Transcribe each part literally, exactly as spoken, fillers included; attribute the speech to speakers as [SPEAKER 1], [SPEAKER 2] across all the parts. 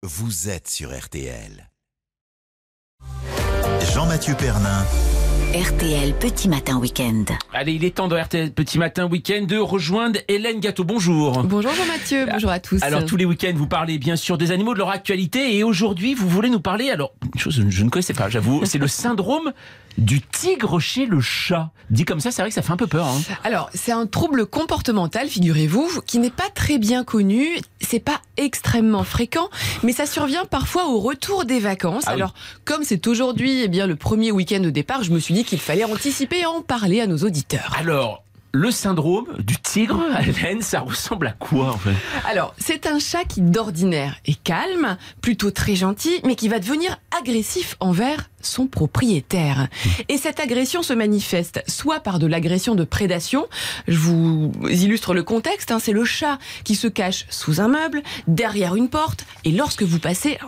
[SPEAKER 1] vous êtes sur R T L. Jean-Mathieu Pernin.
[SPEAKER 2] R T L Petit Matin Week-end.
[SPEAKER 3] Allez, il est temps de R T L Petit Matin Week-end de rejoindre Hélène Gâteau. Bonjour.
[SPEAKER 4] Bonjour Jean-Mathieu, bonjour à tous.
[SPEAKER 3] Alors, tous les week-ends, vous parlez bien sûr des animaux, de leur actualité. Et aujourd'hui, vous voulez nous parler, alors, une chose que je ne connaissais pas, j'avoue, c'est le syndrome du tigre chez le chat. Dit comme ça, c'est vrai que ça fait un peu peur. Hein.
[SPEAKER 4] Alors, c'est un trouble comportemental, figurez-vous, qui n'est pas très bien connu. C'est pas extrêmement fréquent, mais ça survient parfois au retour des vacances.
[SPEAKER 3] Ah
[SPEAKER 4] Alors,
[SPEAKER 3] oui.
[SPEAKER 4] comme c'est aujourd'hui eh bien, le premier week-end de départ, je me suis dit qu'il fallait anticiper et en parler à nos auditeurs.
[SPEAKER 3] Alors, le syndrome du tigre, Hélène, ça ressemble à quoi en fait?
[SPEAKER 4] Alors, c'est un chat qui d'ordinaire est calme, plutôt très gentil, mais qui va devenir agressif envers son propriétaire. Et cette agression se manifeste soit par de l'agression de prédation, je vous illustre le contexte, hein, c'est le chat qui se cache sous un meuble, derrière une porte, et lorsque vous passez,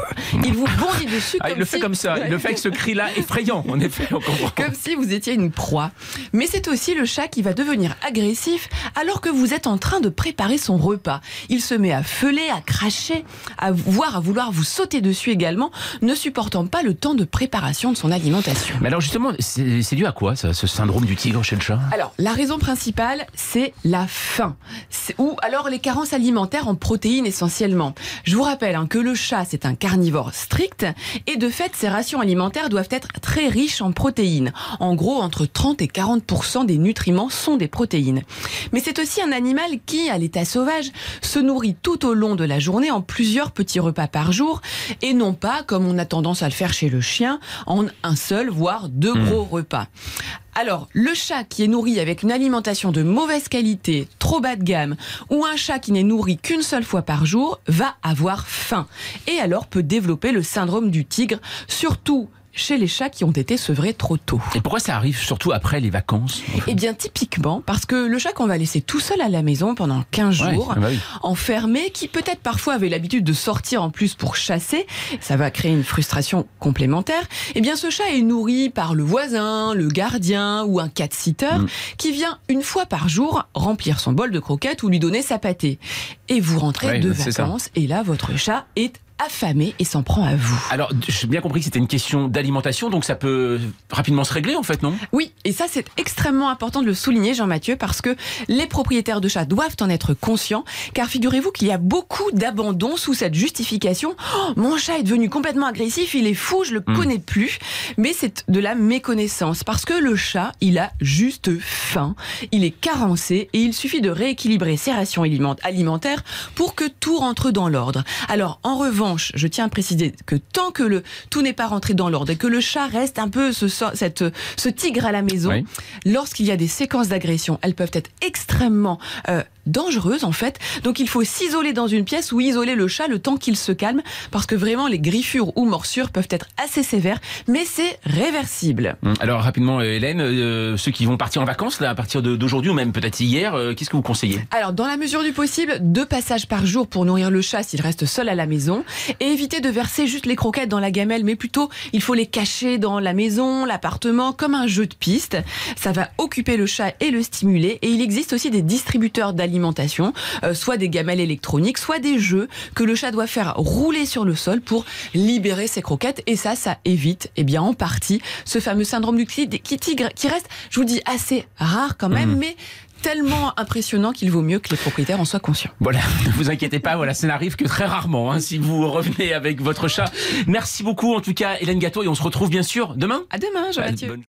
[SPEAKER 4] il vous bondit dessus
[SPEAKER 3] Ah,
[SPEAKER 4] comme
[SPEAKER 3] il le
[SPEAKER 4] si...
[SPEAKER 3] fait comme ça, il le fait avec ce cri-là effrayant, en effet, on comprend.
[SPEAKER 4] Comme si vous étiez une proie. Mais c'est aussi le chat qui va devenir agressif alors que vous êtes en train de préparer son repas. Il se met à feuler, à cracher, à voire à vouloir vous sauter dessus également, ne supportant pas le temps de préparation de son alimentation.
[SPEAKER 3] Mais alors justement, c'est, c'est dû à quoi ça, ce syndrome du tigre chez le chat?
[SPEAKER 4] Alors, la raison principale, c'est la faim. C'est, ou alors les carences alimentaires en protéines essentiellement. Je vous rappelle hein, que le chat, c'est un carnivore strict et de fait, ses rations alimentaires doivent être très riches en protéines. En gros, entre trente et quarante pour cent des nutriments sont des protéines. Mais c'est aussi un animal qui, à l'état sauvage, se nourrit tout au long de la journée en plusieurs petits repas par jour et non pas, comme on a tendance à le faire chez le chien, en un seul, voire deux mmh. gros repas. Alors, le chat qui est nourri avec une alimentation de mauvaise qualité, trop bas de gamme, ou un chat qui n'est nourri qu'une seule fois par jour, va avoir faim. Et alors peut développer le syndrome du tigre, surtout chez les chats qui ont été sevrés trop tôt.
[SPEAKER 3] Et pourquoi ça arrive surtout après les vacances en fait?
[SPEAKER 4] Eh bien, typiquement, parce que le chat qu'on va laisser tout seul à la maison pendant quinze jours,
[SPEAKER 3] ouais, bah oui.
[SPEAKER 4] enfermé, qui peut-être parfois avait l'habitude de sortir en plus pour chasser, ça va créer une frustration complémentaire, eh bien ce chat est nourri par le voisin, le gardien ou un cat-sitter mmh. qui vient une fois par jour remplir son bol de croquettes ou lui donner sa pâtée. Et vous rentrez ouais, de vacances et là, votre chat est affamé et s'en prend à vous.
[SPEAKER 3] Alors, j'ai bien compris que c'était une question d'alimentation, donc ça peut rapidement se régler en fait, non?
[SPEAKER 4] Oui, et ça c'est extrêmement important de le souligner, Jean-Mathieu, parce que les propriétaires de chats doivent en être conscients, car figurez-vous qu'il y a beaucoup d'abandon sous cette justification. Oh, mon chat est devenu complètement agressif, il est fou, je le mmh. connais plus. Mais c'est de la méconnaissance, parce que le chat, il a juste faim, il est carencé, et il suffit de rééquilibrer ses rations alimentaires pour que tout rentre dans l'ordre. Alors, en revanche, je tiens à préciser que tant que le, tout n'est pas rentré dans l'ordre et que le chat reste un peu ce, cette, ce tigre à la maison, oui. lorsqu'il y a des séquences d'agression, elles peuvent être extrêmement euh, dangereuses en fait. Donc il faut s'isoler dans une pièce ou isoler le chat le temps qu'il se calme, parce que vraiment les griffures ou morsures peuvent être assez sévères, mais c'est réversible.
[SPEAKER 3] Alors rapidement Hélène, euh, ceux qui vont partir en vacances là, à partir de, d'aujourd'hui ou même peut-être hier, euh, qu'est-ce que vous conseillez?
[SPEAKER 4] Alors dans la mesure du possible, deux passages par jour pour nourrir le chat s'il reste seul à la maison. Et éviter de verser juste les croquettes dans la gamelle, mais plutôt il faut les cacher dans la maison, l'appartement, comme un jeu de piste. Ça va occuper le chat et le stimuler. Et il existe aussi des distributeurs d'alimentation, euh, soit des gamelles électroniques, soit des jeux que le chat doit faire rouler sur le sol pour libérer ses croquettes. Et ça, ça évite, eh bien, en partie, ce fameux syndrome du tigre qui reste, je vous dis, assez rare quand même, mmh. mais tellement impressionnant qu'il vaut mieux que les propriétaires en soient conscients.
[SPEAKER 3] Voilà, ne vous inquiétez pas, voilà, ça n'arrive que très rarement, hein, si vous revenez avec votre chat. Merci beaucoup en tout cas, Hélène Gâteau, et on se retrouve bien sûr demain.
[SPEAKER 4] À demain, Jean-Mathieu.